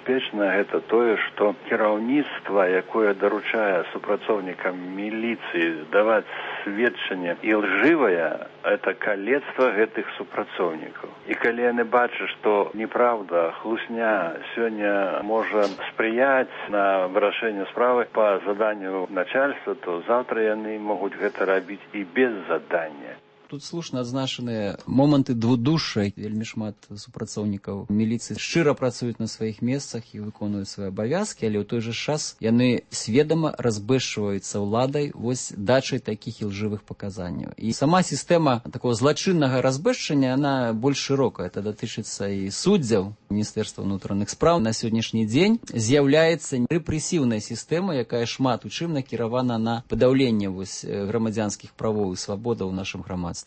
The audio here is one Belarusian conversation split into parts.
небяспечна, гэта тое, што кіраўніцтва, якое даручае супрацоўнікам міліцыі даваць сведчанне ілжывае, это калецтва гэтых супрацоўнікаў. І калі яны бачаць, што неправда, хлусня сёння можа спрыяць на вырашэнне справы па заданню начальства, то заўтра яны могуць гэта рабіць і без задання. Тут слушна адзначаныя моманты двудушча. Вельмі шмат супрацоўнікаў міліцыі шчыра працуюць на сваіх месцах і выконваюць свае абавязкі, але ў той жа час яны сведама разбэшчваюцца ўладай вось дачай такіх ілжывых паказанняў. І сама сістэма такого злачыннага разбэшчання, яна больш шырокая. Это датычыцца і суддзяў. Міністэрства ўнутраных спраў на сённяшні дзень з'яўляецца рэпрэсіўная сістэма, якая шмат у чым накіравана на падаўленне вось грамадзянскіх правоў і свабодаў у нашым грамадстве.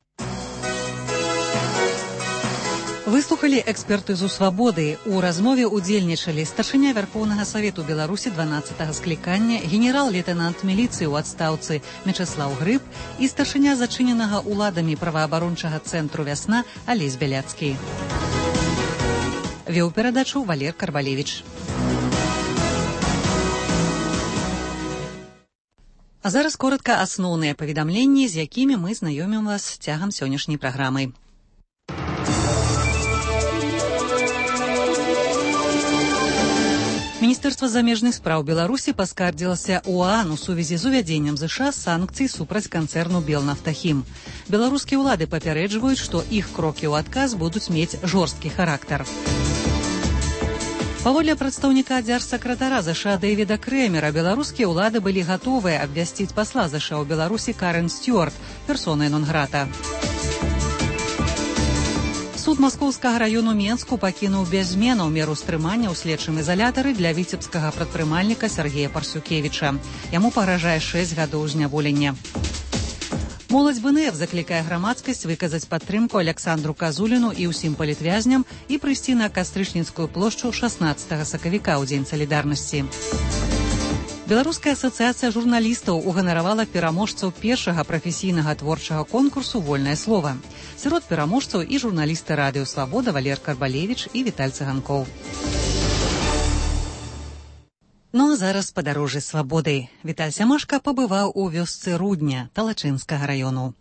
Выслухалі экспертызу «Свабоды». У размове удзельнічалі старшыня Вярхоўнага Савету Беларусі 12-га склікання, генерал-лейтэнант міліцыі ў адстаўцы Мячаслаў Грыб і старшыня зачыненага ўладамі праваабарончага цэнтру «Вясна» Алесь Бяляцкі. Вёў перадачу Валер Карвалевіч. А зараз коротка асноўныя паведамленні, з якімі мы знаёмім вас цягам сённяшняй праграмы. Міністэрства замежных спраў Беларусі паскардзілася ОАН у сувязі з увядзеннем ЗША санкцый супраць канцэрну «Белнафтахім». Беларускія ўлады папярэджваюць, што іх крокі ў адказ будуць мець жорсткі характар. Паводле прадстаўніка дзяржсакратара ЗША Дэвіда Крэмера, беларускія ўлады былі гатовыя абвясціць пасла ЗША ў Беларусі Карен Стюарт персонай нон-грата. Суд Маскоўскага раёну Менску пакінуў без зменаў меру стрымання ў следчым ізалятары для віцебскага прадпрымальніка Сергея Парсюкевіча. Яму пагражае 6 гадоў зняволення. Моладзь БНФ заклікае грамадскасць выказаць падтрымку Аляксандру Казуліну і ўсім палітвязням і прыйсці на Кастрычніцкую плошчу 16 сакавіка ў Дзень салідарнасці. Беларуская асацыяцыя журналістаў уганаравала пераможцаў першага прафесійнага творчага конкурсу «Вольнае слова». Сярод пераможцаў і журналісты радыё «Свабода» Валер Карвалевіч і Віталь Цыганкоў. Ну а зараз падарожжа «Свабоды». Віталь Сямашка пабываў у вёсцы Рудня Талачынскага раёну.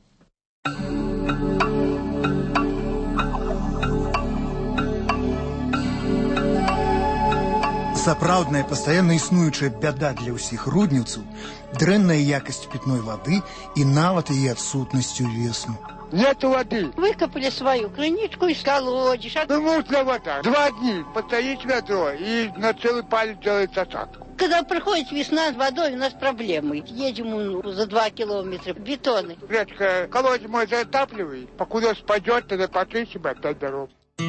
Сапраўдная пастаянна існуючая бяда для ўсіх рудніўцаў, дрэнная якасць пітной вады і нават яе адсутнасць увесну. Нету воды. Выкопали свою крыничку из колодец. Ну, нужна вода. 2 дня постоит ведро, и на целый палец делает осадку. Когда приходит весна с водой, у нас проблемы. Едем за 2 километра, бетоны. Речка, колодец мой затапливает. Покуда спадет, тогда почистим опять дорогу.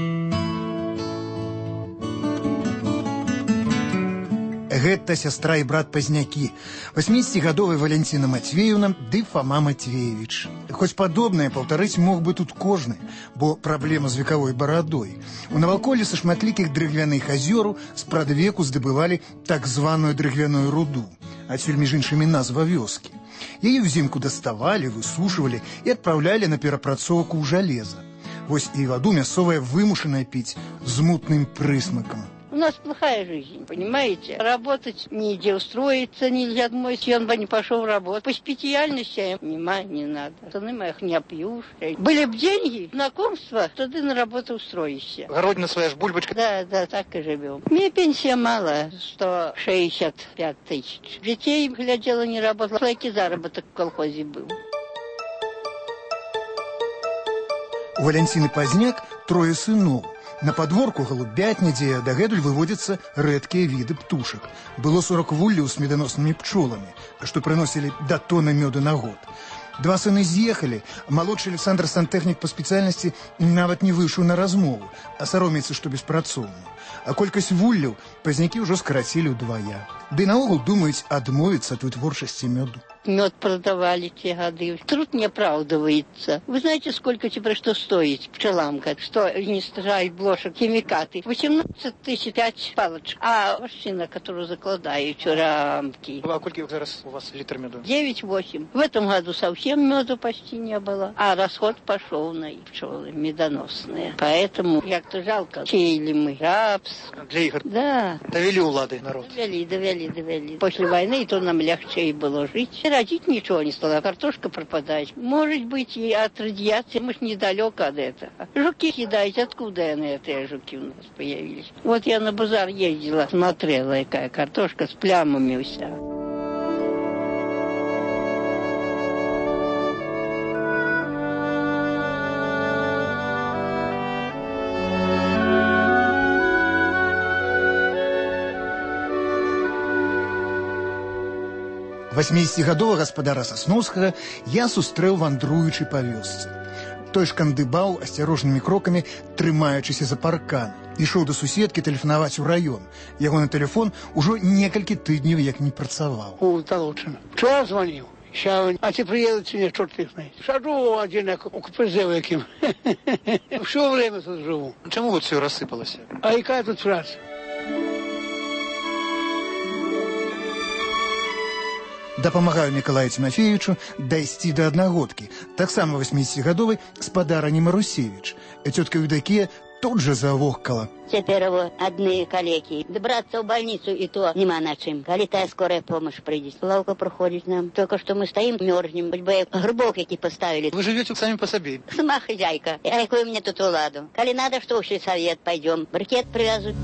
Гэта сястра і брат пазнякі, 80-гадовая Валянціна Матвеевна ды Фома Матвеевич. Хоць падобнае паўтарыць мог бы тут кожны, бо праблема з векавой барадой. У наваколлі са шматлікіх дрыгвяных азёраў спрадвеку здабывалі так званую дрыгвяную руду, адсюль між іншымі назва вёскі. Яе ўзімку даставалі, высушвалі і адпраўлялі на перапрацоўку ў жалеза. Вось і ваду мясцовая вымушаная піць з мутным прысмакам. У нас плохая жизнь, понимаете? Работать нигде, устроиться нельзя. Мой сын бы не пошел работать. По специальности не надо. Сыны моих не опьюшь. Были бы деньги, знакомства, то ты на работу устроишься. Городина своя ж бульбочка. Да, так и живем. Мне пенсия мало, 165 тысяч. Детей, глядела, не работала. Слайки заработок в колхозе был. У Валянціны Пазняк 3 сыноў. На падворку галубятні, дзе дагэтуль выводзяцца рэдкія віды птушак. Было 40 вулляў з меданоснымі пчоламі, што прыносілі да тонны мёду на год. 2 сыны з'ехалі, а малодшы Александр сантэхнік па спецыяльнасці нават не выйшаў на размову, а саромецца, што беспрацоўны. А колькасць вулляў пазнякі ўжо скарацілі ўдвая. Ды наогул думаюць адмовіцца ад вытворчасці мёду. мед продавали те годы. Труд не оправдывается. Вы знаете, сколько теперь что стоит пчеламка? Что не стирает блошек, химикаты? 18 тысяч 5 палочек. А машина, которую закладают рамки. А сколько зараз у вас литр меду? 9-8. В этом году совсем меду почти не было. А расход пошел на пчелы медоносные. Поэтому как-то жалко. Сеяли мы рапс. Для их Да. довели улады народ. Довели. После войны то нам легче было жить. Родить ничего не стало. Картошка пропадает. Может быть, и от радиации. Мы ж недалеко от этого. Жуки кидаете. Откуда они, эти жуки у нас появились? Вот я на базар ездила, смотрела, какая картошка с плямами вся. Васьмідзесятгадовага гаспадара Сасноўскага я сустрэў вандруючы па вёсцы. Той шкандыбаў асцярожнымі крокамі, трымаючыся за паркан. Ішоў да суседкі тэлефанаваць у раён. Ягоны тэлефон ужо некалькі тыдняў як не працаваў. У Толочина. Вчера звонил. Сейчас, а ты приедут мне, черт их знает. Сажу один у КПЗ яким. Все время тут живу. Чому вот все рассыпалось? А какая тут фраза? Дапамагаю Мікалаю Тимофеевичу дайсці да аднагодкі, таксама 80-гадовай спадарыні Марусевич. Цётка Евдокия тут же завохкала. Цяпер адны калекі. Добрацца ў больницу і то нема на чым. Калі тая скорая помощь прыйдзе. Лаўка проходит нам. Только что мы стоим, мерзнем. Хоть бы грибок які поставили. Вы живете сами по себе? Сама хозяйка. А какую мне тут уладу? Коли надо, что в сельсовет пойдем. Брикет привязывают.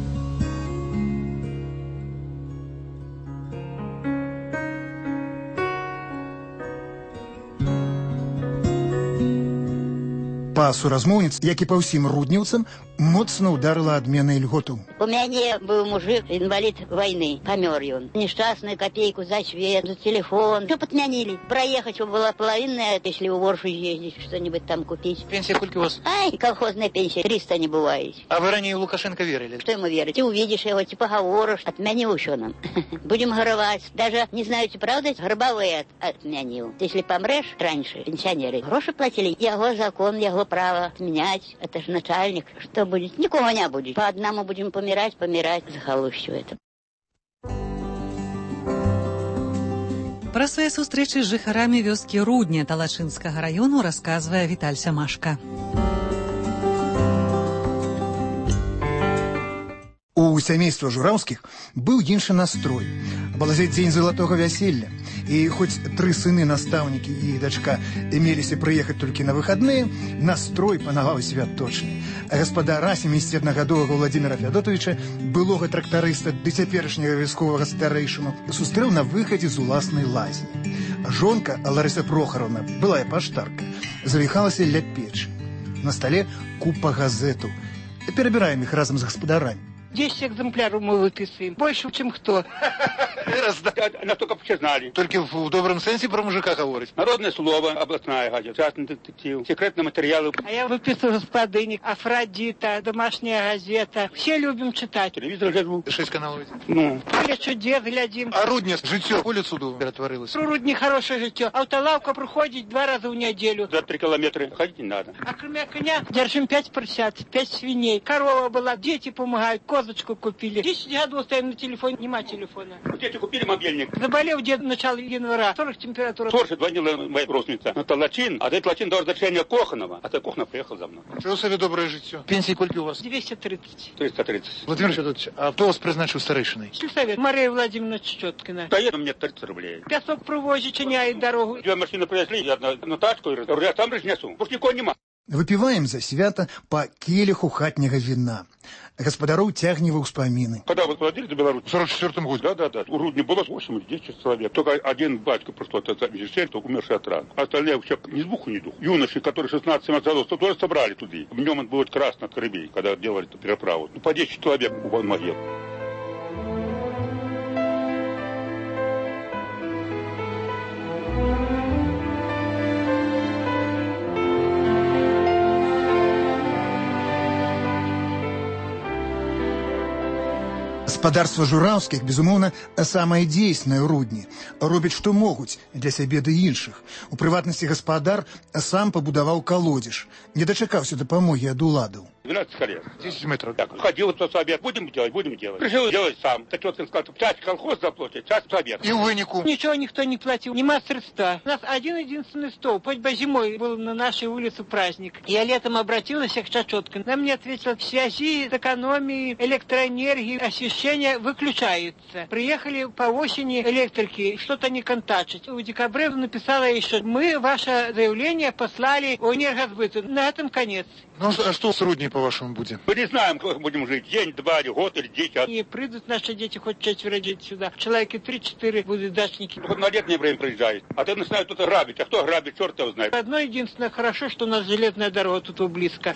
Па суразмоўніц, як і па ўсім рудніўцам, моцна ударыла адмена ільготаў. У мяне быў мужик, инвалид войны, помер он. Несчастную копейку за свет, за телефон. Все подменили. Проехать была половинная, если в Оршу ездить, что-нибудь там купить. Пенсия сколько у вас? Ай, колхозная пенсия, 300 не бывает. А вы ранее Лукашенко верили? Что ему верить? Ты увидишь его, ты поговоришь, отменил еще нам. Будем горевать. Даже, не знаю, правда, гробовые отменил. Если помрешь раньше, пенсионеры гроши платили, его закон, его право отменять. Это же начальник. Что будет? Никого не будет. По одному будем помирать, захолущу это. Пра свае сустрэчы з жыхарамі вёскі Рудня Талачынскага раёну расказвае Віталь Сямашка. У сямейства Жураўскіх быў іншы настрой. Балазець дзень залатога вяселля. І хоць 3 сыны, настаўнікі і дачка меліся прыехаць толькі на выхадныя, настрой панаваў святочны. А гаспадара 71-гадовага Владимира Феодотовича, былога трактарыста ды цяперашняга вясковага старэйшыну, сустрэў на выхадзе з уласнай лазні. Жонка Ларыса Прохоровна, былая паштарка, завіхалася ля печы. На стале купа газетаў. Перабіраем іх разам з гаспадарамі. 10 экземпляров мы выписываем. Больше, чем кто. Настолько все знали. Только в добром сенсе про мужика говорить. Народное слово, областная газета, частный детектив, секретные материалы. А я выписываю господыни, Афродита, домашняя газета. Все любим читать. Телевизор гляжу. 6 каналов. Ну. Или чудес глядим. А Рудня житё улицу перетворилось. У Рудни хорошее житё. Автолавка проходит 2 раза в неделю. За 3 километра ходить не надо. А кроме коня держим 5 поросят, 5 свиней. Корова была, дети помогают, козочку купили. 10 годов стоим на телефоне, нема телефона. Дети купили мобильник. Заболел дед в начале января. 40 температура. Тоже звонила моя родственница. На Талачин, а этот Талачин до разрешения Коханова. А этот Коханов приехал за мной. Чего себе доброе житё? Пенсии сколько у вас? 230. 330. Владимир Федорович, а кто вас призначил старейшиной? Сельсовет. Мария Владимировна Чечеткина. Доеду мне 30 рублей. Песок провозит, чиняет дорогу. 2 машины привезли, я на тачку, я там разнесу. Пусть никого нема. Выпіваем за свята па келиху хатняга вина. Гаспадароў цягне ва ўспаміны. Когда вы платили за Беларусь? В 44 году. Да. У Рудни было 8-10 человек. Только один батька просто умерший от рака. Остальные вообще ни звуку, ни духу. Юноши, которые 16 годов, тоже собрали туда. В нем он будет красный от Карибей, когда делали эту переправу. По 10 человек у могил. Спадарства жураўскіх, безумоўна, самае дзейснае ў Рудні. Робяць, што могуць для сябе ды іншых. У прыватнасці гаспадар сам пабудаваў калодзеж. Не дачакаўся дапамогі ад уладаў. 12 колес. 10 метров. Так, ходил кто совет, будем делать. Пришел делать сам. Так вот, сказал, часть колхоз заплатит, часть совет. И в вынику? Ничего никто не платил, нема средства. У нас один-единственный стол. Хоть бы зимой был на нашей улице праздник. Я летом обратилась к Чачотко. Она мне ответила, в связи с экономией электроэнергии освещение выключается. Приехали по осени электрики, что-то не контачить. В декабре написала еще, мы ваше заявление послали в энергосбыт. На этом конец. Ну, а что с Рудней, по-вашему, будет? Мы не знаем, как будем жить. День, два, или год, или 10. И придут наши дети, хоть 4 дети сюда. Человеки 3-4 будут дачники. Хоть на летнее время приезжает. А ты начинают тут грабить. А кто грабит, черт его знает. Одно единственное хорошо, что у нас железная дорога тут близко.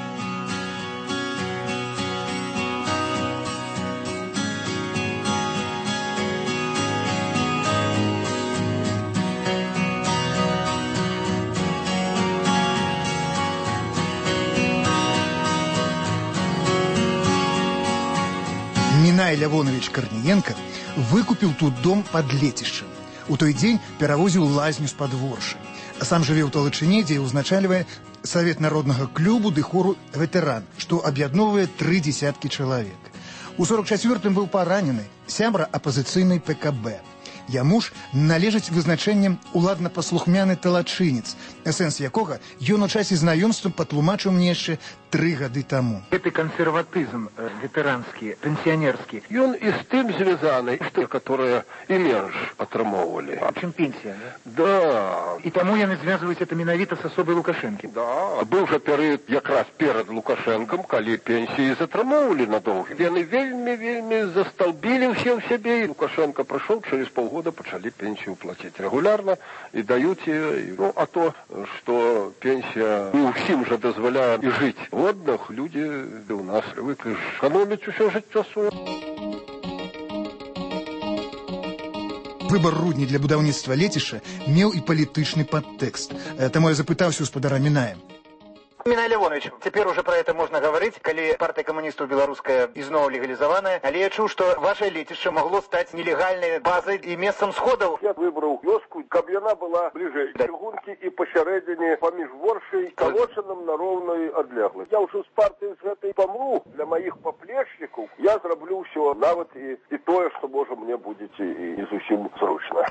Минай Лявонович Корниенко выкупил тут дом под летищем. У той дзень перавозіў лазню з падворшай. Сам жыве ў Талачыне, дзе ўзначальвае Савет народнага клубу ды хору «Ветэран», што аб'ядноўвае 30 чалавек. У 44-м быў паранены сябра апазіцыйнай ПКБ. Яму ж належыць вызначэннем уладна-паслухмяны талачынец, сэнс якога ён у часе знаёмства патлумачыў мне яшчэ 3 гады таму. Гэты кансерватызм ветэранскі, пенсіянерскі, ён і з тым звязаны, што которые і менш атрымоўвалі. А чым пенсія, да? Да. І таму яны звязваюць это менавіта з асобай Лукашэнкі. Да. Быў жа перыяд якраз перад Лукашэнкам, калі пенсіі затрымоўвалі надоўга. Яны вельмі засталбілі ўсе ў сябе, і Лукашэнка прыйшоў, через полгода пачалі пенсію плаціць рэгулярна і даюць яе. Ну, а то, што пенсія не ўсім жа дазваляе і жыць. Годных люди у нас привыкли экономить все жыццё свое. Выбор Рудні для будаўніцтва лецішча меў і палітычны падтэкст. Таму я запытаўся ў спадара Міная. Минай Лявонович, теперь уже про это можно говорить, коли партия коммунистов белорусская изноў легализованная, але я чуў, что ваше летище могло стать нелегальной базой и местом сходов. Я выбрал вёску, каб яна была ближэй. Чыгунки и посередине поміж Воршай, Колочином на ровной одлеглой. Я уже с партией с этой помру. Для моих поплечников я зраблю все, нават и тое, что, может, мне будет и не зусім зручно.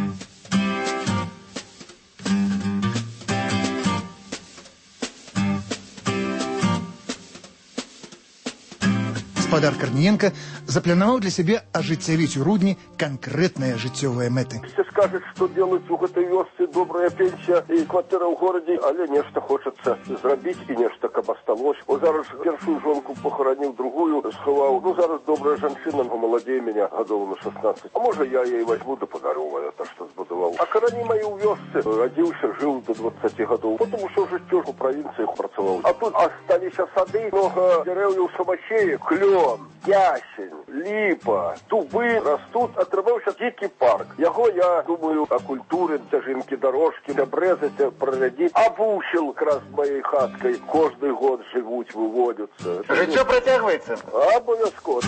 Спадар Корниенко запланаваў для сябе ажыццявіць у Рудні канкрэтныя жыццёвыя мэты. Все скажут, что делать у гэтай вёсцы добрая пенсия и кватэра ў городе, але нешта хочется зрабіць і нешта каб асталось. Вот зараз першую жонку похоронил, другую сховал. Ну, зараз добрая жанчына, помолодее меня, годов на 16. А может, я ей возьму да подарю это, что сбудовал. А карані мои у вёсцы, родился, жил до 20 годов. Потом усё жыццё у провинциях працаваў. А тут остались сады, много деревьев самочеек, клён, ясень, липа, дубы растут, отрывался дикий парк. Яго, я думаю, о культуре, тяжинки дорожки, обрезать, прорядить. Обущил как раз моей хаткой. Каждый год живут, выводятся. Жыццё протягивается? Обовязково.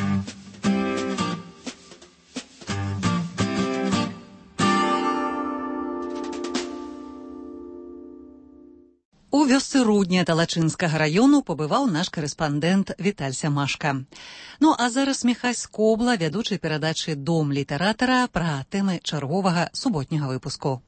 У вёсцы Рудня Талачынскага раёну пабываў наш корэспандэнт Віталь Сямашка. Ну а зараз Міхась Скобла, вядучы перадачы «Дом літаратара» пра тэмы чарговага суботняга выпуску.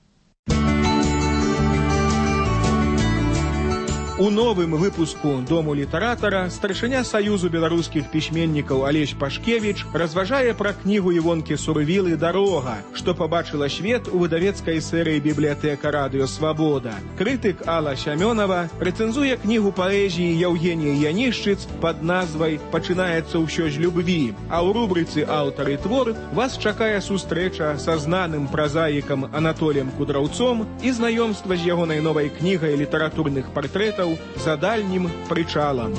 У новым выпуску «Дому літаратара» старшыня Саюзу беларускіх пісьменнікаў Алесь Пашкевіч разважае пра кнігу Івонкі Сурвілы «Дарога», што пабачыла свет у выдавецкай серыі «Бібліятэка радыё Свабода». Крытык Алла Сямёнова рэцэнзуе кнігу паэзіі Яўгеніі Янішчыц пад назвай «Пачынаецца ўсё з любві», а ў рубрыцы «Аўтар і твор» вас чакае сустрэча са знаным празаікам Анатоліем Кудраўцом і знаёмства з ягонай новай кнігай літаратурных партрэтаў «За дальнім прычалам».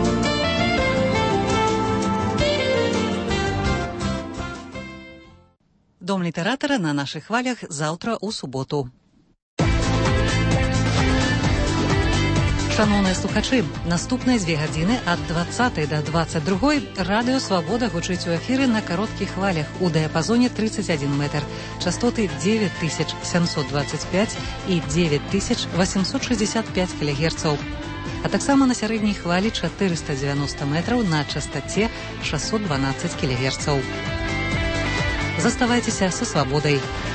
Дом літаратара на нашых хвалях заўтра ў суботу. Шановныя слухачы, наступныя 2 гадзіны ад 20 до 22 радыё «Свабода» гучыць у эфіры на кароткіх хвалях у дыяпазоне 31 метр, частоты 9725 і 9865 кГц, а таксама на сярэдняй хвалі 490 метраў на частоце 612 кГц. Заставайцеся са «Свабодай».